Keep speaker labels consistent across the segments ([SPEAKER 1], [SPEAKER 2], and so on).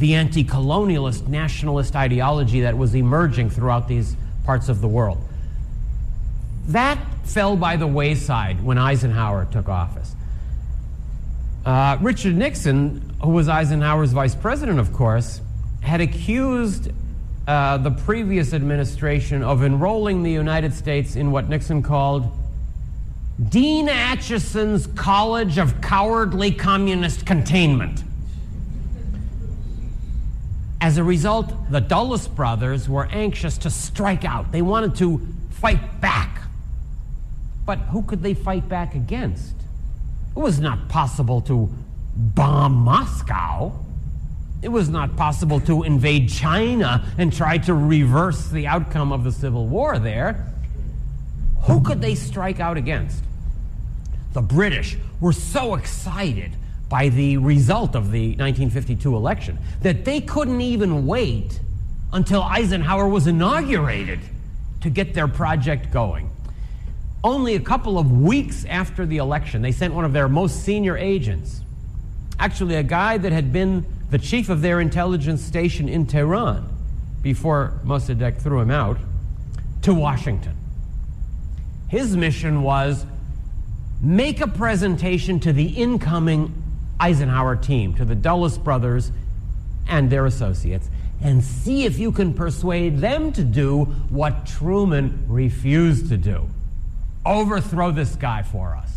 [SPEAKER 1] the anti-colonialist, nationalist ideology that was emerging throughout these parts of the world. That fell by the wayside when Eisenhower took office. Richard Nixon, who was Eisenhower's vice president, of course, had accused the previous administration of enrolling the United States in what Nixon called Dean Acheson's College of Cowardly Communist Containment. As a result, the Dulles brothers were anxious to strike out. They wanted to fight back. But who could they fight back against? It was not possible to bomb Moscow. It was not possible to invade China and try to reverse the outcome of the Civil War there. Who could they strike out against? The British were so excited by the result of the 1952 election that they couldn't even wait until Eisenhower was inaugurated to get their project going. Only a couple of weeks after the election, they sent one of their most senior agents, actually a guy that had been the chief of their intelligence station in Tehran before Mossadegh threw him out, to Washington. His mission was make a presentation to the incoming Eisenhower team, to the Dulles brothers and their associates, and see if you can persuade them to do what Truman refused to do. Overthrow this guy for us.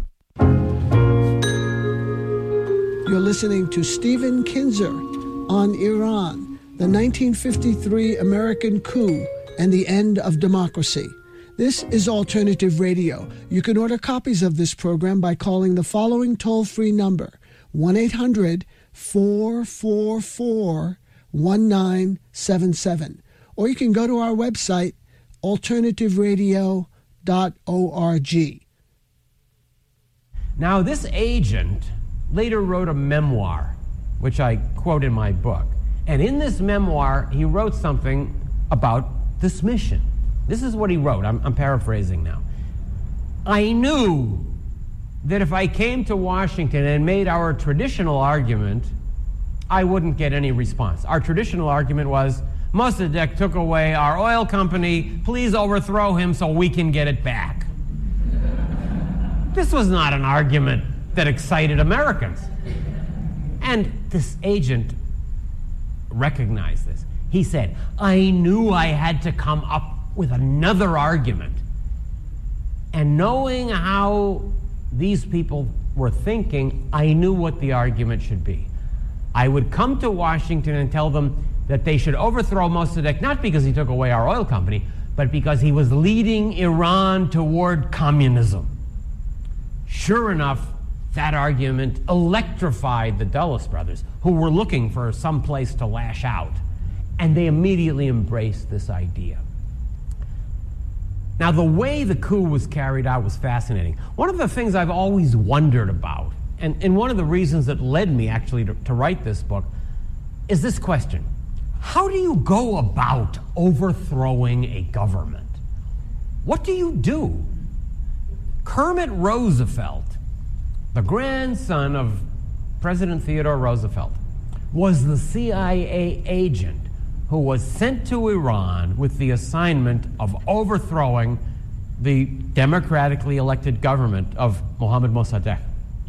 [SPEAKER 2] You're listening to Stephen Kinzer on Iran, the 1953 American coup and the end of democracy. This is Alternative Radio. You can order copies of this program by calling the following toll-free number, 1-800-444-1977. Or you can go to our website, alternativeradio.org.
[SPEAKER 1] Now, this agent later wrote a memoir, which I quote in my book. And in this memoir, he wrote something about this mission. This is what he wrote. I'm paraphrasing now. I knew that if I came to Washington and made our traditional argument, I wouldn't get any response. Our traditional argument was, Mossadegh took away our oil company. Please overthrow him so we can get it back. This was not an argument that excited Americans. And this agent recognized this. He said, I knew I had to come up with another argument. And knowing how these people were thinking, I knew what the argument should be. I would come to Washington and tell them that they should overthrow Mossadegh, not because he took away our oil company, but because he was leading Iran toward communism. Sure enough, that argument electrified the Dulles brothers, who were looking for some place to lash out. And they immediately embraced this idea. Now, the way the coup was carried out was fascinating. One of the things I've always wondered about, and one of the reasons that led me actually to write this book, is this question. How do you go about overthrowing a government? What do you do? Kermit Roosevelt, the grandson of President Theodore Roosevelt, was the CIA agent who was sent to Iran with the assignment of overthrowing the democratically elected government of Mohammad Mossadegh.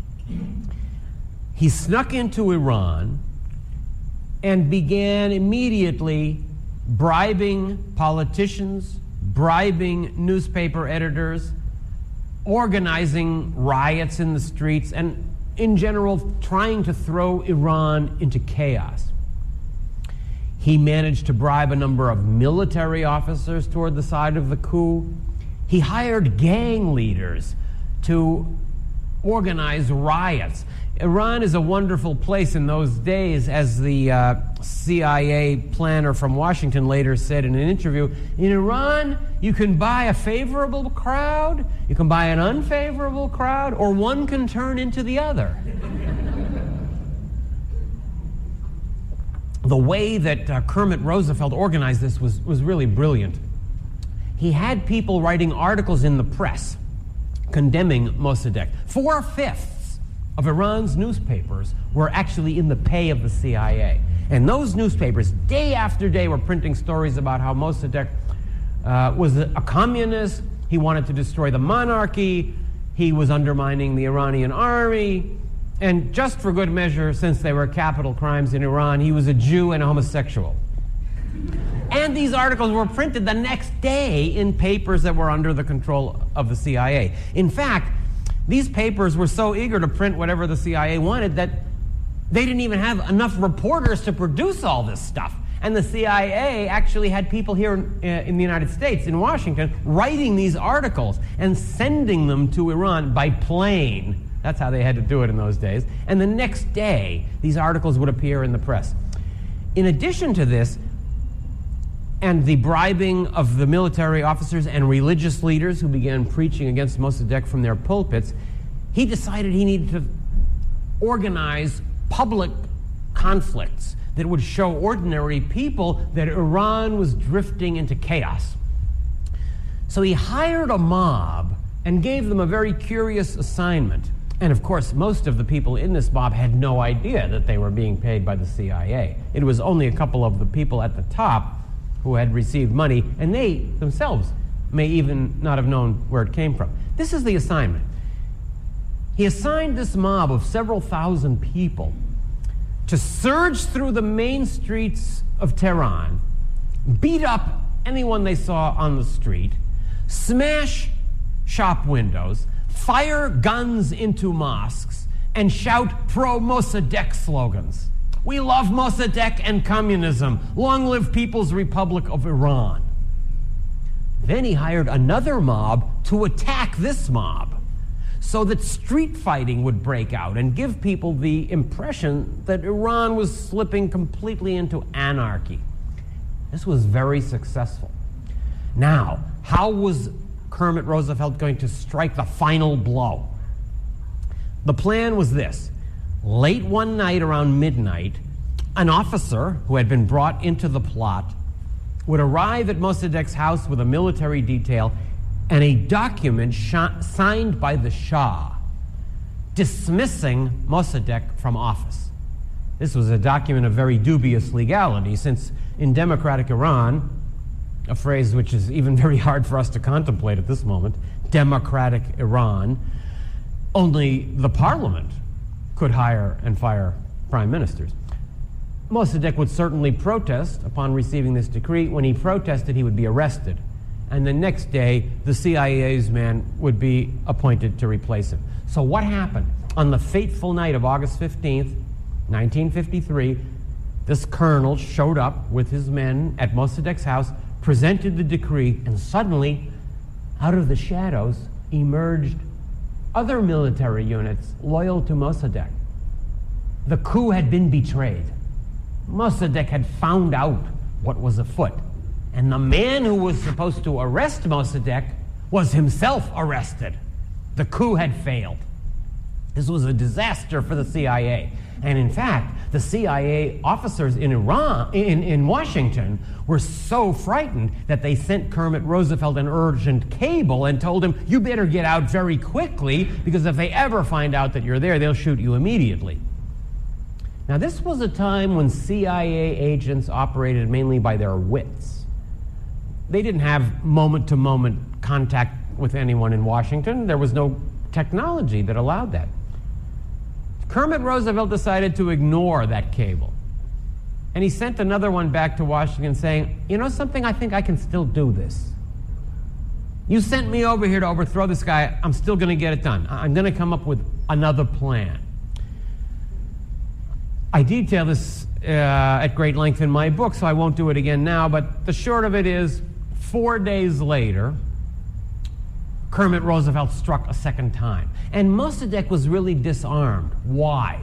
[SPEAKER 1] He snuck into Iran and began immediately bribing politicians, bribing newspaper editors, organizing riots in the streets, and in general trying to throw Iran into chaos. He managed to bribe a number of military officers toward the side of the coup. He hired gang leaders to organize riots. Iran is a wonderful place in those days, as the CIA planner from Washington later said in an interview. In Iran, you can buy a favorable crowd, you can buy an unfavorable crowd, or one can turn into the other. The way that Kermit Roosevelt organized this was really brilliant. He had people writing articles in the press condemning Mossadegh. 4/5 of Iran's newspapers were actually in the pay of the CIA. And those newspapers, day after day, were printing stories about how Mossadegh was a communist. He wanted to destroy the monarchy. He was undermining the Iranian army. And just for good measure, since they were capital crimes in Iran, he was a Jew and a homosexual. And these articles were printed the next day in papers that were under the control of the CIA. In fact, these papers were so eager to print whatever the CIA wanted that they didn't even have enough reporters to produce all this stuff. And the CIA actually had people here in the United States, in Washington, writing these articles and sending them to Iran by plane. That's how they had to do it in those days. And the next day, these articles would appear in the press. In addition to this, and the bribing of the military officers and religious leaders who began preaching against Mossadegh from their pulpits, he decided he needed to organize public conflicts that would show ordinary people that Iran was drifting into chaos. So he hired a mob and gave them a very curious assignment. And of course, most of the people in this mob had no idea that they were being paid by the CIA. It was only a couple of the people at the top who had received money, and they themselves may even not have known where it came from. This is the assignment. He assigned this mob of several thousand people to surge through the main streets of Tehran, beat up anyone they saw on the street, smash shop windows, fire guns into mosques, and shout pro-Mossadegh slogans. We love Mossadegh and communism. Long live People's Republic of Iran. Then he hired another mob to attack this mob so that street fighting would break out and give people the impression that Iran was slipping completely into anarchy. This was very successful. Now, how was Kermit Roosevelt going to strike the final blow? The plan was this. Late one night around midnight, an officer who had been brought into the plot would arrive at Mossadegh's house with a military detail and a document signed by the Shah dismissing Mossadegh from office. This was a document of very dubious legality, since in democratic Iran, a phrase which is even very hard for us to contemplate at this moment, democratic Iran, only the parliament could hire and fire prime ministers. Mossadegh would certainly protest upon receiving this decree. When he protested, he would be arrested. And the next day, the CIA's man would be appointed to replace him. So what happened? On the fateful night of August 15th, 1953, this colonel showed up with his men at Mossadegh's house, presented the decree, and suddenly, out of the shadows, emerged other military units loyal to Mossadegh. The coup had been betrayed. Mossadegh had found out what was afoot. And the man who was supposed to arrest Mossadegh was himself arrested. The coup had failed. This was a disaster for the CIA. And in fact, the CIA officers in Washington were so frightened that they sent Kermit Roosevelt an urgent cable and told him, you better get out very quickly, because if they ever find out that you're there, they'll shoot you immediately. Now, this was a time when CIA agents operated mainly by their wits. They didn't have moment-to-moment contact with anyone in Washington. There was no technology that allowed that. Kermit Roosevelt decided to ignore that cable. And he sent another one back to Washington saying, you know something, I think I can still do this. You sent me over here to overthrow this guy, I'm still going to get it done. I'm going to come up with another plan. I detail this at great length in my book, so I won't do it again now, but the short of it is, 4 days later, Kermit Roosevelt struck a second time. And Mossadegh was really disarmed. Why?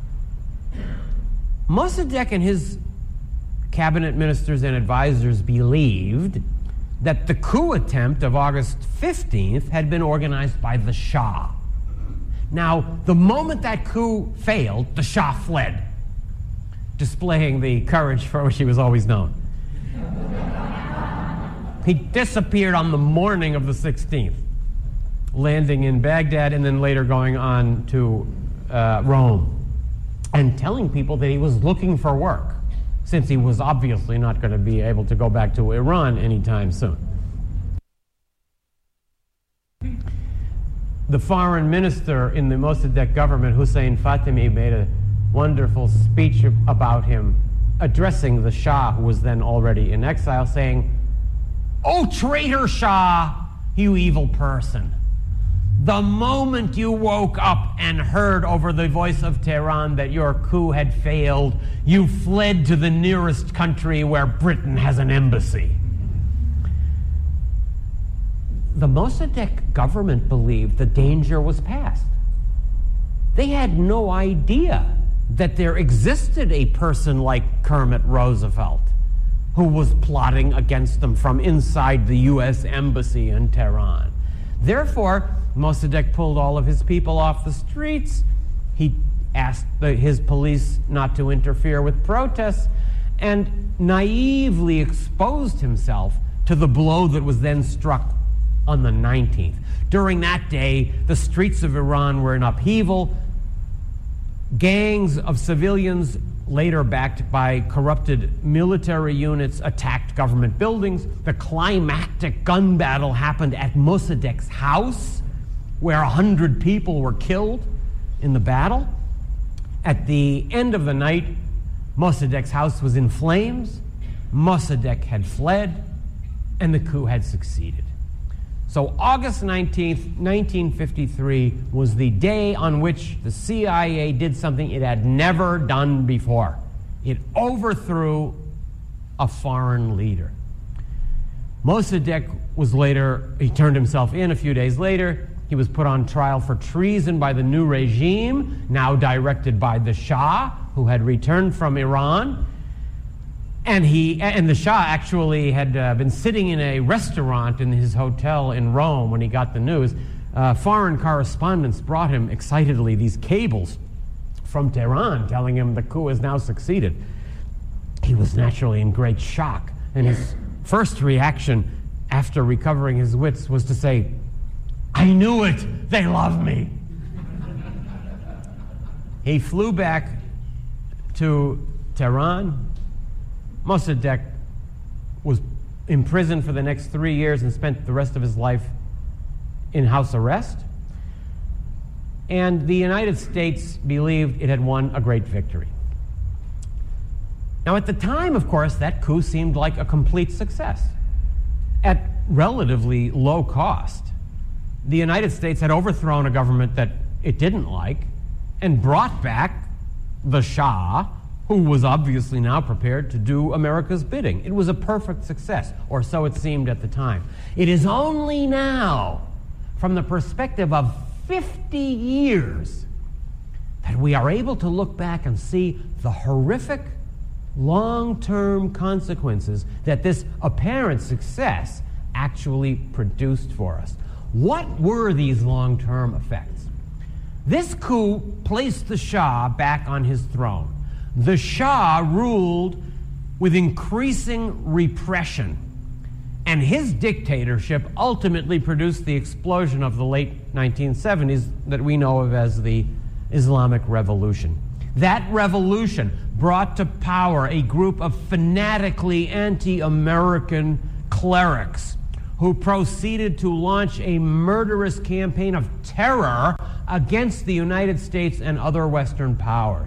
[SPEAKER 1] Mossadegh and his cabinet ministers and advisors believed that the coup attempt of August 15th had been organized by the Shah. Now, the moment that coup failed, the Shah fled, displaying the courage for which he was always known. He disappeared on the morning of the 16th, landing in Baghdad and then later going on to Rome, and telling people that he was looking for work. since he was obviously not going to be able to go back to Iran anytime soon. The foreign minister in the Mossadegh government, Hussein Fatemi, made a wonderful speech about him, addressing the Shah, who was then already in exile, saying, "Oh, traitor Shah, you evil person. The moment you woke up and heard over the voice of Tehran that your coup had failed, you fled to the nearest country where Britain has an embassy." The Mossadegh government believed the danger was past. They had no idea that there existed a person like Kermit Roosevelt who was plotting against them from inside the U.S. embassy in Tehran. Therefore, Mossadegh pulled all of his people off the streets. He asked his police not to interfere with protests and naively exposed himself to the blow that was then struck on the 19th. During that day, the streets of Iran were in upheaval. Gangs of civilians, later backed by corrupted military units, attacked government buildings. The climactic gun battle happened at Mossadegh's house, where 100 people were killed in the battle. At the end of the night, Mossadegh's house was in flames. Mossadegh had fled, and the coup had succeeded. So August 19th, 1953 was the day on which the CIA did something it had never done before. It overthrew a foreign leader. Mossadegh was later, he turned himself in a few days later. He was put on trial for treason by the new regime, now directed by the Shah, who had returned from Iran. And the Shah actually had been sitting in a restaurant in his hotel in Rome when he got the news. Foreign correspondents brought him excitedly these cables from Tehran telling him the coup has now succeeded. He was naturally in great shock, and his first reaction after recovering his wits was to say, "I knew it, they love me." He flew back to Tehran. Mossadegh was imprisoned for the next 3 years and spent the rest of his life in house arrest. And the United States believed it had won a great victory. Now, at the time, of course, that coup seemed like a complete success. At relatively low cost, the United States had overthrown a government that it didn't like and brought back the Shah, who was obviously now prepared to do America's bidding. It was a perfect success, or so it seemed at the time. It is only now, from the perspective of 50 years, that we are able to look back and see the horrific long-term consequences that this apparent success actually produced for us. What were these long-term effects? This coup placed the Shah back on his throne. The Shah ruled with increasing repression, and his dictatorship ultimately produced the explosion of the late 1970s that we know of as the Islamic Revolution. That revolution brought to power a group of fanatically anti-American clerics who proceeded to launch a murderous campaign of terror against the United States and other Western powers.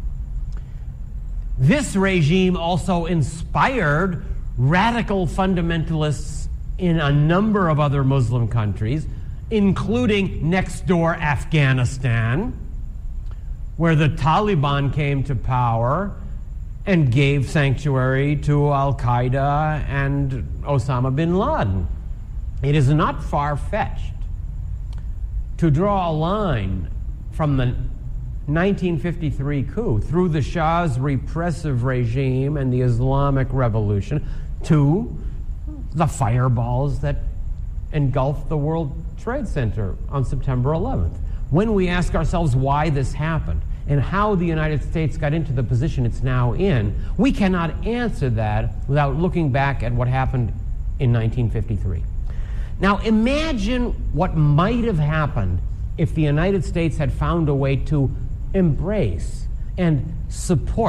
[SPEAKER 1] This regime also inspired radical fundamentalists in a number of other Muslim countries, including next door Afghanistan, where the Taliban came to power and gave sanctuary to Al-Qaeda and Osama bin Laden. It is not far-fetched to draw a line from the 1953 coup through the Shah's repressive regime and the Islamic Revolution to the fireballs that engulfed the World Trade Center on September 11th. When we ask ourselves why this happened and how the United States got into the position it's now in, we cannot answer that without looking back at what happened in 1953. Now imagine what might have happened if the United States had found a way to embrace and support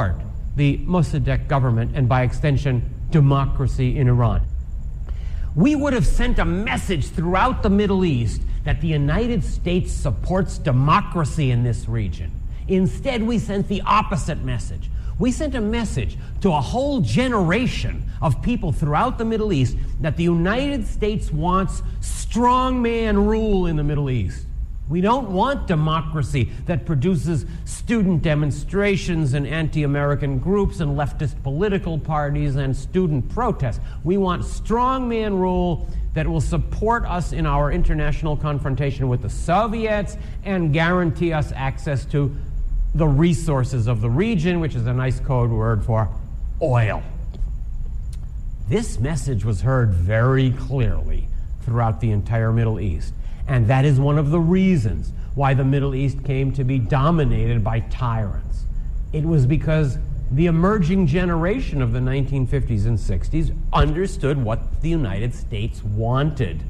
[SPEAKER 1] the Mossadegh government and, by extension, democracy in Iran. We would have sent a message throughout the Middle East that the United States supports democracy in this region. Instead, we sent the opposite message. We sent a message to a whole generation of people throughout the Middle East that the United States wants strongman rule in the Middle East. We don't want democracy that produces student demonstrations and anti-American groups and leftist political parties and student protests. We want strongman rule that will support us in our international confrontation with the Soviets and guarantee us access to the resources of the region, which is a nice code word for oil. This message was heard very clearly throughout the entire Middle East. And that is one of the reasons why the Middle East came to be dominated by tyrants. It was because the emerging generation of the 1950s and 60s understood what the United States wanted.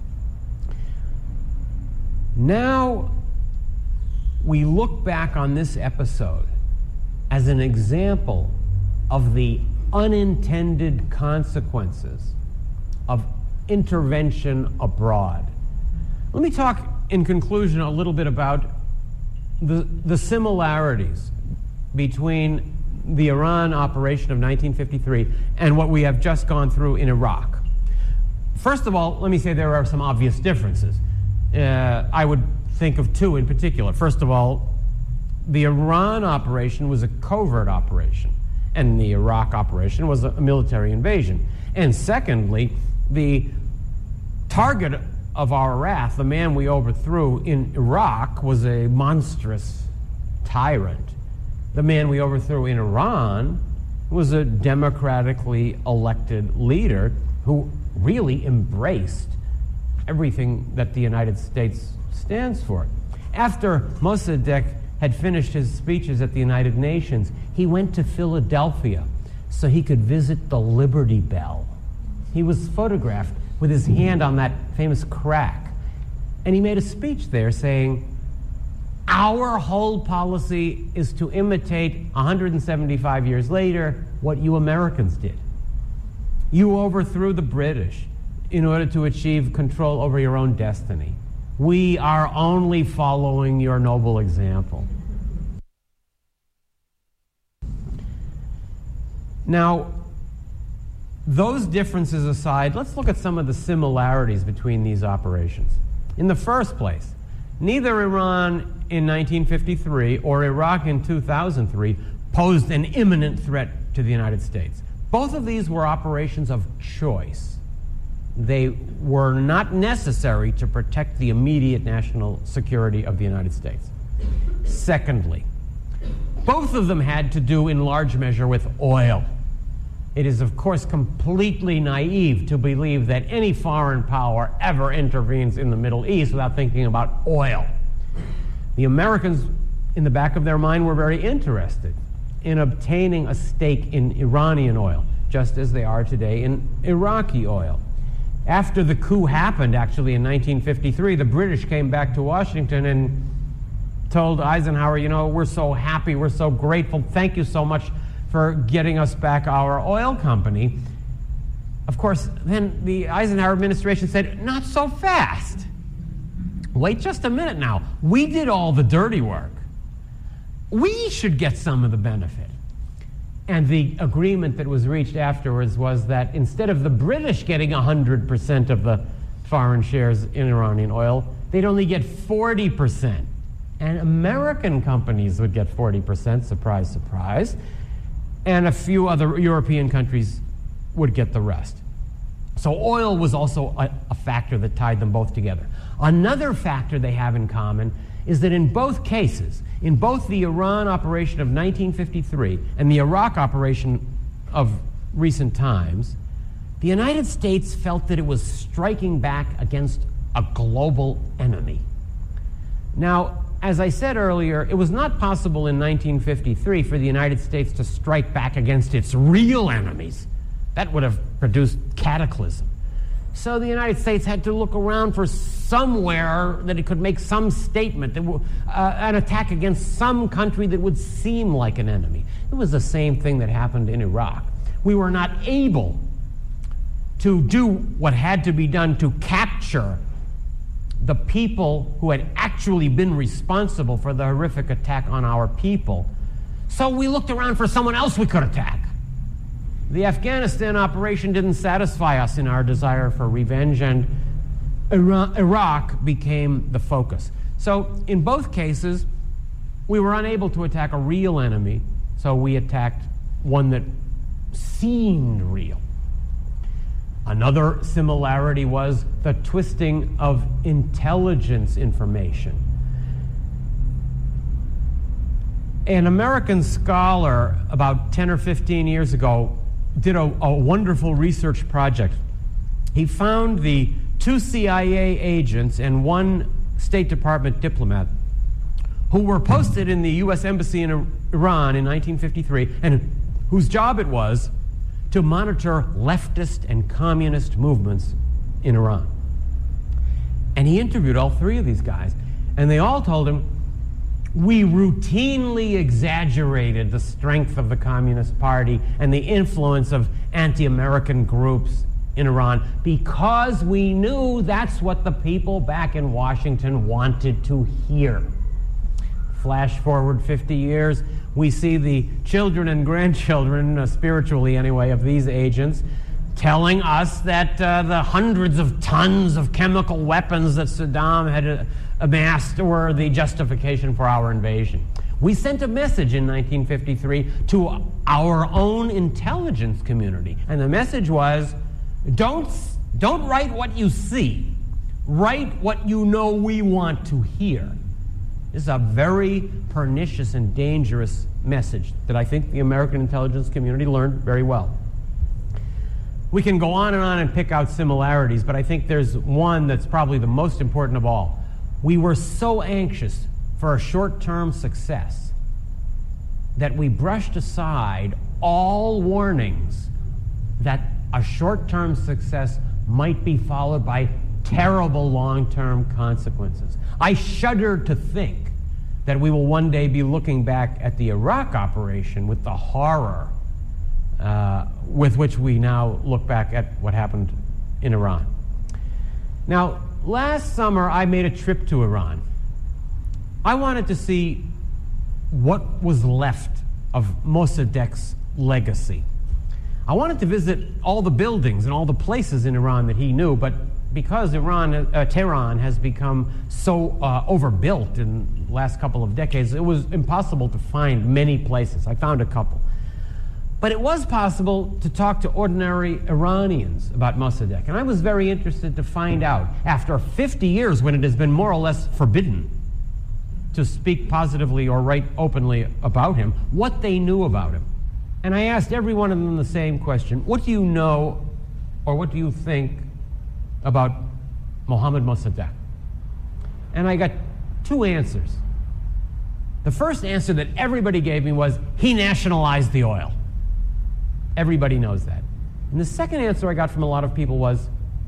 [SPEAKER 1] Now, we look back on this episode as an example of the unintended consequences of intervention abroad. Let me talk, in conclusion, a little bit about the similarities between the Iran operation of 1953 and what we have just gone through in Iraq. First of all, let me say there are some obvious differences. I would think of two in particular. First of all, the Iran operation was a covert operation, and the Iraq operation was a military invasion. And secondly, the target of our wrath, the man we overthrew in Iraq, was a monstrous tyrant. The man we overthrew in Iran was a democratically elected leader who really embraced everything that the United States stands for. After Mossadegh had finished his speeches at the United Nations, he went to Philadelphia so he could visit the Liberty Bell. He was photographed with his hand on that famous crack. And he made a speech there saying, "Our whole policy is to imitate 175 years later what you Americans did. You overthrew the British in order to achieve control over your own destiny. We are only following your noble example." Now, those differences aside, let's look at some of the similarities between these operations. In the first place, neither Iran in 1953 or Iraq in 2003 posed an imminent threat to the United States. Both of these were operations of choice. They were not necessary to protect the immediate national security of the United States. Secondly, both of them had to do in large measure with oil. It is, of course, completely naive to believe that any foreign power ever intervenes in the Middle East without thinking about oil. The Americans, in the back of their mind, were very interested in obtaining a stake in Iranian oil, just as they are today in Iraqi oil. After the coup happened, actually, in 1953, the British came back to Washington and told Eisenhower, you know, we're so happy, we're so grateful, thank you so much for getting us back our oil company. Of course, then the Eisenhower administration said, not so fast. Wait just a minute now. We did all the dirty work. We should get some of the benefit. And the agreement that was reached afterwards was that instead of the British getting 100% of the foreign shares in Iranian oil, they'd only get 40%. And American companies would get 40%, surprise, surprise. And a few other European countries would get the rest. So oil was also a factor that tied them both together. Another factor they have in common is that in both cases, in both the Iran operation of 1953 and the Iraq operation of recent times, the United States felt that it was striking back against a global enemy. Now, as I said earlier, it was not possible in 1953 for the United States to strike back against its real enemies. That would have produced cataclysm. So the United States had to look around for somewhere that it could make some statement, that an attack against some country that would seem like an enemy. It was the same thing that happened in Iraq. We were not able to do what had to be done to capture the people who had actually been responsible for the horrific attack on our people. So we looked around for someone else we could attack. The Afghanistan operation didn't satisfy us in our desire for revenge, and Iraq became the focus. So in both cases, we were unable to attack a real enemy, so we attacked one that seemed real. Another similarity was the twisting of intelligence information. An American scholar about 10 or 15 years ago did a wonderful research project. He found the 2 CIA agents and 1 State Department diplomat who were posted in the U.S. Embassy in Iran in 1953, and whose job it was to monitor leftist and communist movements in Iran. And he interviewed all 3 of these guys, and they all told him, we routinely exaggerated the strength of the Communist Party and the influence of anti-American groups in Iran because we knew that's what the people back in Washington wanted to hear. Flash forward 50 years, we see the children and grandchildren, spiritually anyway, of these agents telling us that the hundreds of tons of chemical weapons that Saddam had amassed were the justification for our invasion. We sent a message in 1953 to our own intelligence community, and the message was, don't write what you see, write what you know we want to hear. This is a very pernicious and dangerous message that I think the American intelligence community learned very well. We can go on and pick out similarities, but I think there's one that's probably the most important of all. We were so anxious for a short-term success that we brushed aside all warnings that a short-term success might be followed by terrible long-term consequences. I shudder to think that we will one day be looking back at the Iraq operation with the horror with which we now look back at what happened in Iran. Now, last summer, I made a trip to Iran. I wanted to see what was left of Mossadegh's legacy. I wanted to visit all the buildings and all the places in Iran that he knew, but because Tehran has become so overbuilt in the last couple of decades, it was impossible to find many places. I found a couple. But it was possible to talk to ordinary Iranians about Mossadegh, and I was very interested to find out, after 50 years when it has been more or less forbidden to speak positively or write openly about him, what they knew about him. And I asked every one of them the same question: what do you know or what do you think about Mohammad Mossadegh? And I got 2 answers. The first answer that everybody gave me was, he nationalized the oil. Everybody knows that. And the second answer I got from a lot of people was,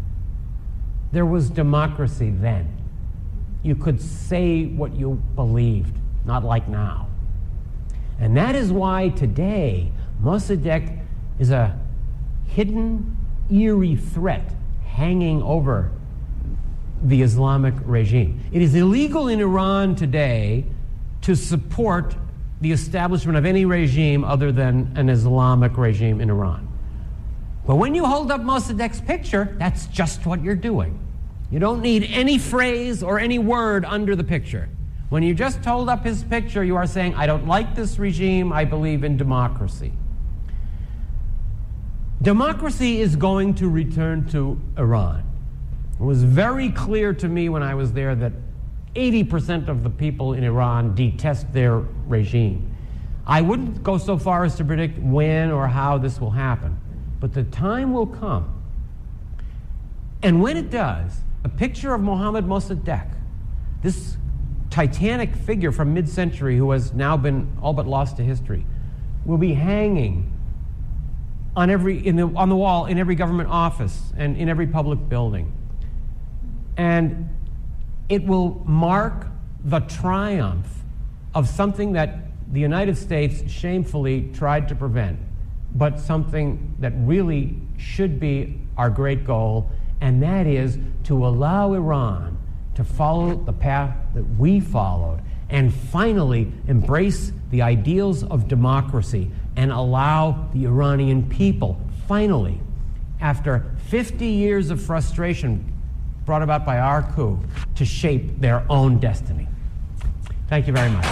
[SPEAKER 1] there was democracy then. You could say what you believed, not like now. And that is why today Mossadegh is a hidden, eerie threat hanging over the Islamic regime. It is illegal in Iran today to support the establishment of any regime other than an Islamic regime in Iran. But when you hold up Mossadegh's picture, that's just what you're doing. You don't need any phrase or any word under the picture. When you just hold up his picture, you are saying, I don't like this regime, I believe in democracy. Democracy is going to return to Iran. It was very clear to me when I was there that 80% of the people in Iran detest their regime. I wouldn't go so far as to predict when or how this will happen, but the time will come. And when it does, a picture of Mohammad Mossadegh, this titanic figure from mid-century who has now been all but lost to history, will be hanging on the wall in every government office and in every public building. And it will mark the triumph of something that the United States shamefully tried to prevent, but something that really should be our great goal, and that is to allow Iran to follow the path that we followed and finally embrace the ideals of democracy and allow the Iranian people, finally, after 50 years of frustration brought about by our coup, to shape their own destiny. Thank you very much.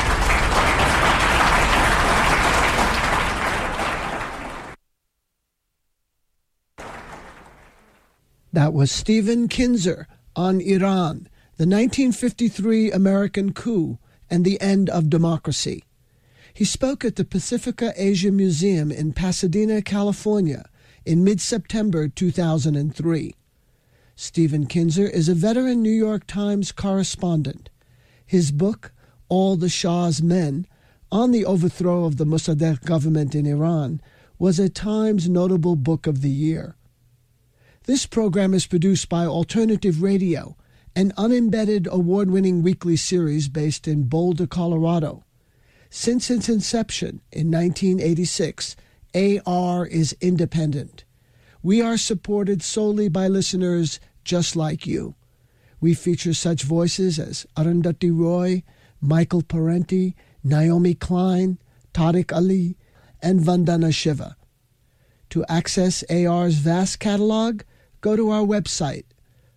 [SPEAKER 2] That was Stephen Kinzer on Iran, the 1953 American coup and the end of democracy. He spoke at the Pacifica Asia Museum in Pasadena, California, in mid-September 2003. Stephen Kinzer is a veteran New York Times correspondent. His book, All the Shah's Men, on the overthrow of the Mossadegh government in Iran, was a Times Notable Book of the Year. This program is produced by Alternative Radio, an unembedded award-winning weekly series based in Boulder, Colorado. Since its inception in 1986, AR is independent. We are supported solely by listeners just like you. We feature such voices as Arundhati Roy, Michael Parenti, Naomi Klein, Tariq Ali, and Vandana Shiva. To access AR's vast catalog, go to our website,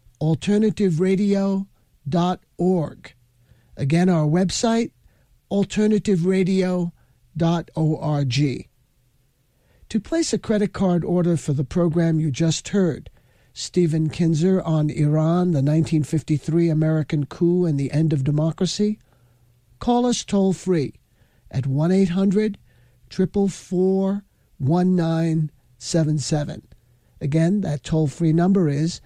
[SPEAKER 2] alternativeradio.org. Again, our website, alternativeradio.org. To place a credit card order for the program you just heard, Stephen Kinzer on Iran, the 1953 American coup and the end of democracy, call us toll-free at 1-800-444-1977. Again, that toll-free number is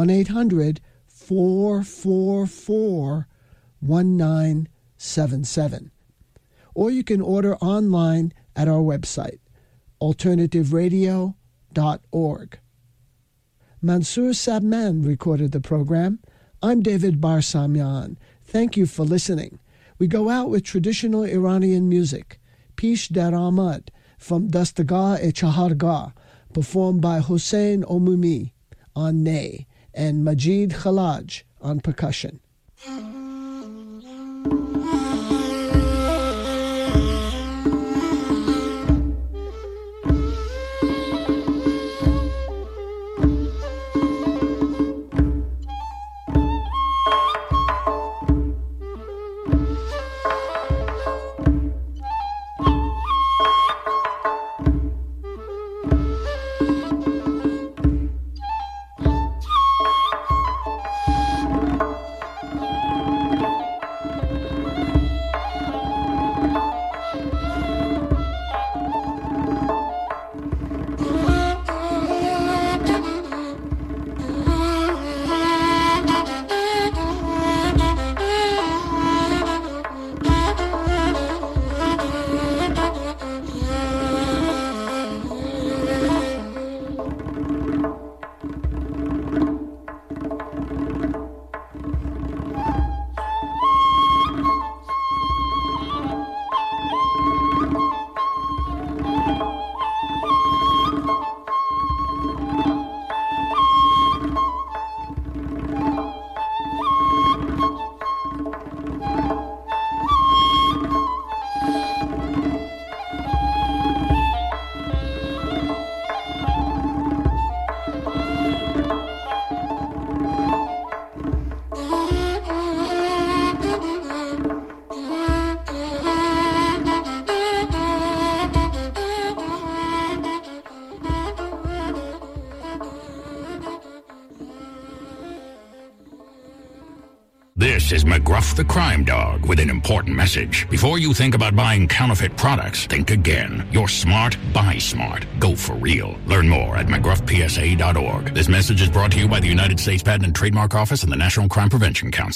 [SPEAKER 2] 1-800-444-1977. Or you can order online at our website, alternativeradio.org. Mansour Sabman recorded the program. I'm David Barsamian. Thank you for listening. We go out with traditional Iranian music, Pish Dar Ahmad from Dastagah-e-Chahargah, performed by Hossein Omumi on ney and Majid Khalaj on percussion.
[SPEAKER 3] This is McGruff the Crime Dog with an important message. Before you think about buying counterfeit products, think again. You're smart, buy smart. Go for real. Learn more at McGruffPSA.org. This message is brought to you by the United States Patent and Trademark Office and the National Crime Prevention Council.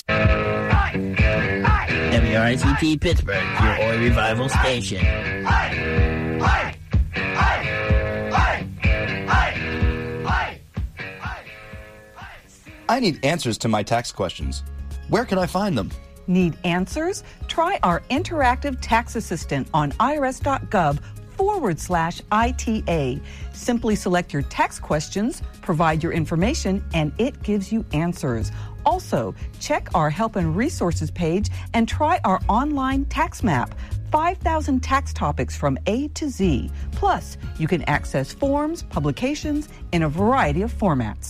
[SPEAKER 4] WRICT Pittsburgh, your Oi Revival station. I need answers to my tax questions. Where can I find them?
[SPEAKER 5] Need answers? Try our interactive tax assistant on irs.gov/ITA. Simply select your tax questions, provide your information, and it gives you answers. Also, check our help and resources page and try our online tax map. 5,000 tax topics from A to Z. Plus, you can access forms, publications in a variety of formats.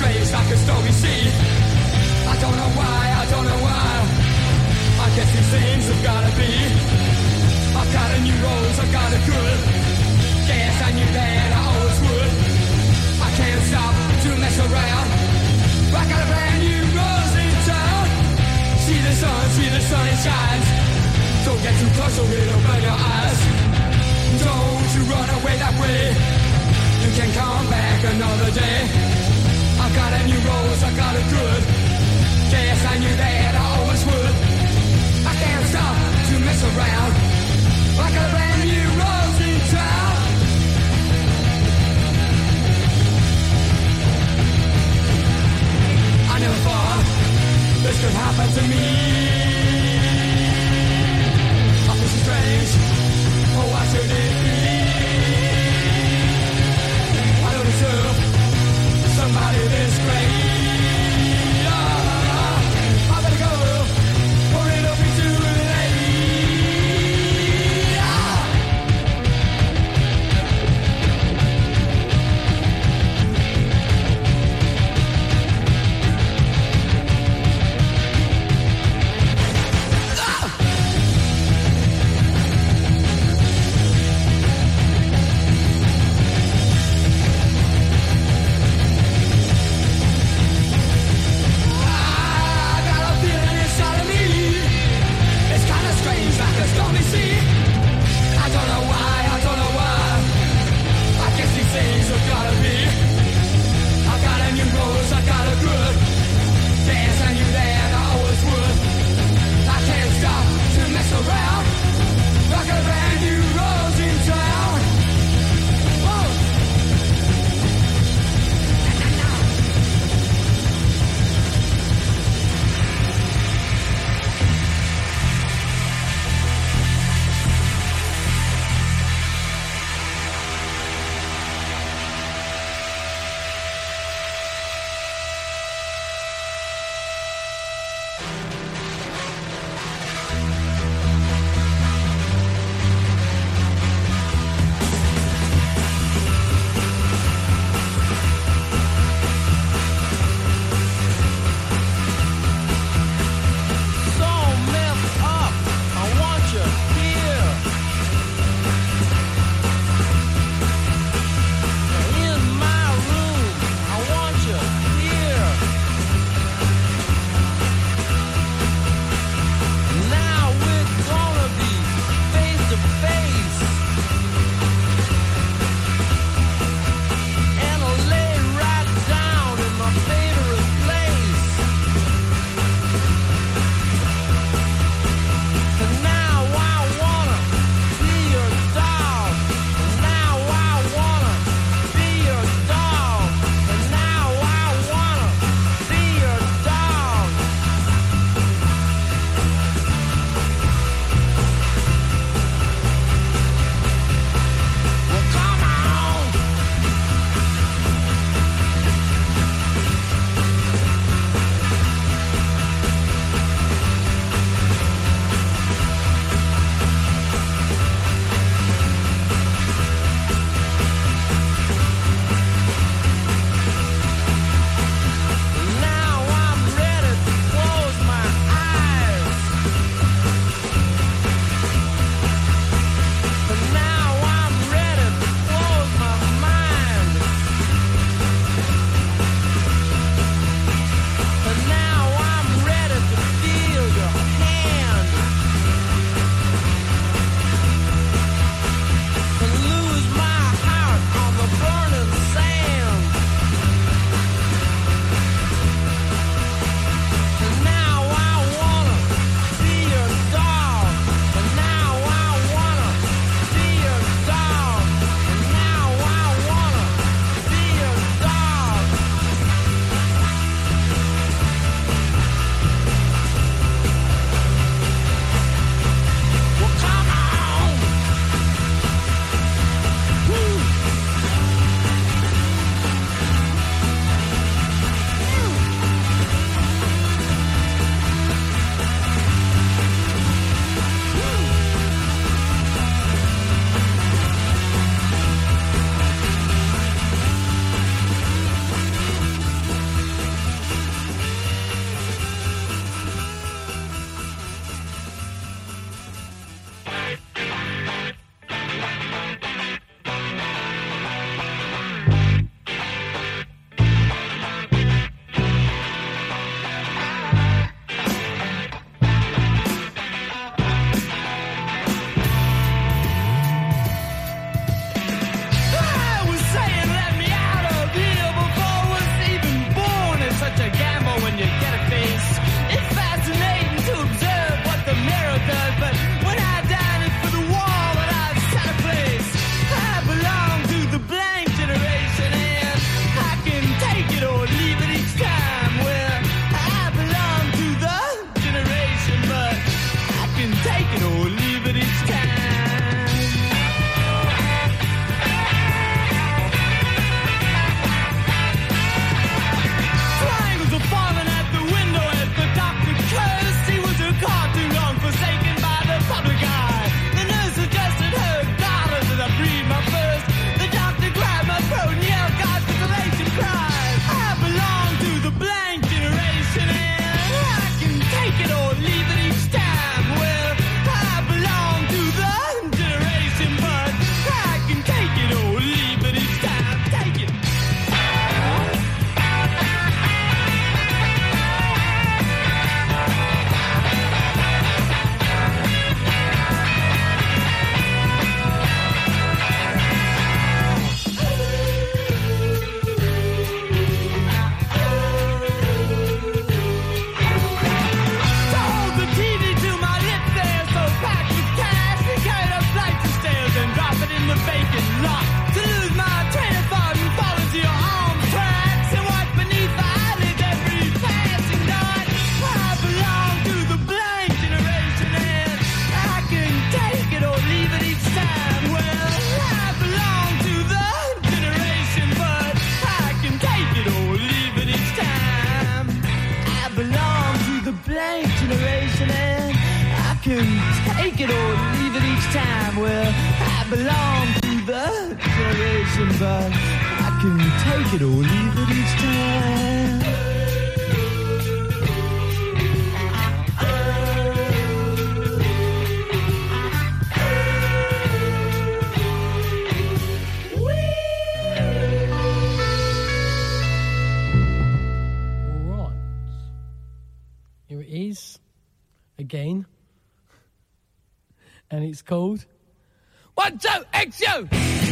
[SPEAKER 6] strange like a stormy sea. I don't know why, I don't know why. I guess these things have gotta be. I've got a new rose, I've got a good. Guess I knew that I always would. I can't stop to mess around. I got a brand new rose in town. See the sun it shines. Don't get too close or it'll burn your eyes. Don't you run away that way. You can come back another day. I've got a new rose, I've got a good. Guess I knew that I always would. I can't stop to mess around. I got a brand new rose in town. I never thought this could happen to me. I feel so strange. Oh, why should it be? I don't deserve somebody this great. I better go, or it'll be too late. I belong to the generation, but I can take it or leave it each time.
[SPEAKER 7] Here it is, again, and it's called 1, 2, XU!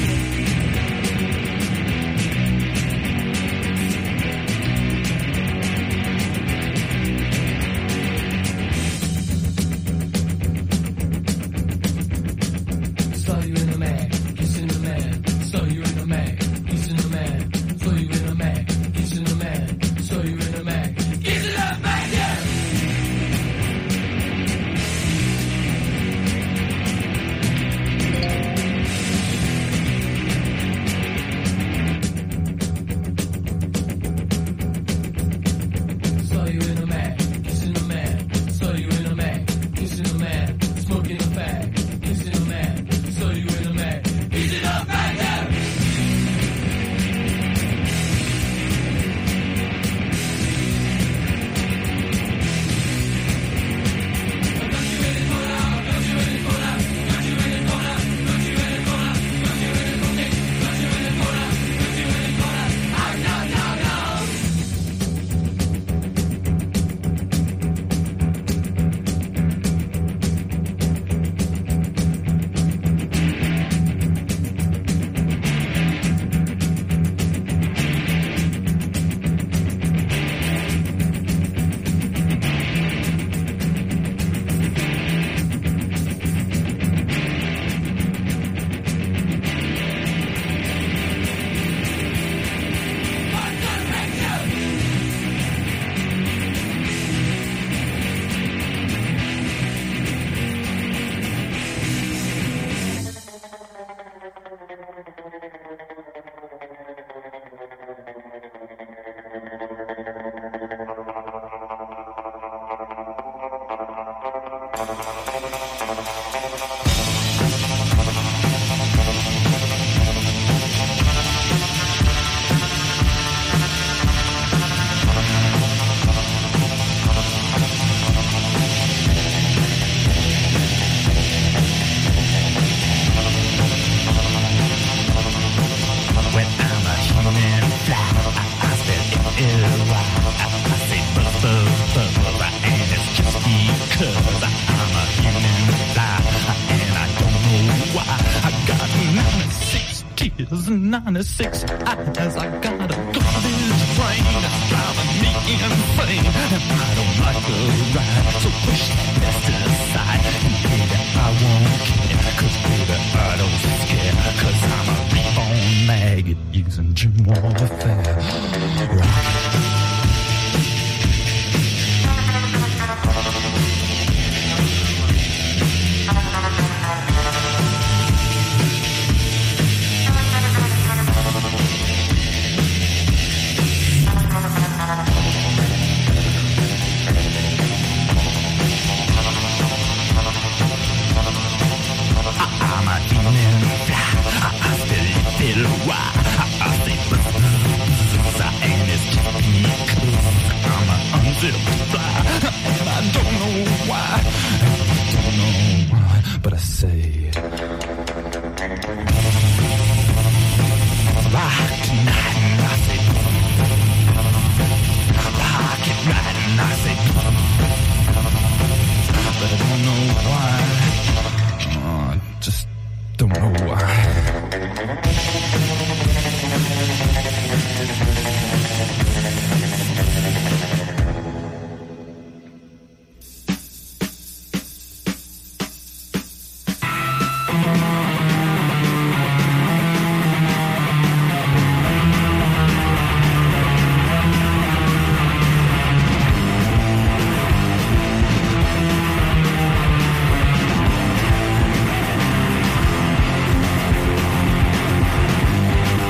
[SPEAKER 6] Saw you in a mag, kissing a man. Saw you in a mag, kissing a man. Saw you in a mag, kissing a man. Saw you in a mag, kissing a man, yeah! Saw you in a mag, kissing a man. Saw you in a mag, kissing a man. Smoking a fag, kissing a man. Saw you in a mag, kissing a man, yeah!
[SPEAKER 8] When I'm a human fly, I spell L-Y. I say buzz, buzz, buzz, and it's just because I'm a human fly, and I don't know why. I got 96 tears and 96 eyes. I got a garbage brain that's driving me insane, and I don't like the ride, so push that mess aside. And baby, I won't care, 'cause baby, I don't scare, 'cause I'm a reborn maggot using gym warfare. Rock. I'm a human fly. I still why. I say buzz, and it's just because I'm an unzipped fly, and I don't know why. I don't know why, but I say rock tonight, and I say rock it right, and I say but I don't know why. I just don't know why.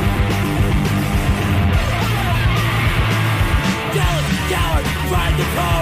[SPEAKER 6] Ride the car!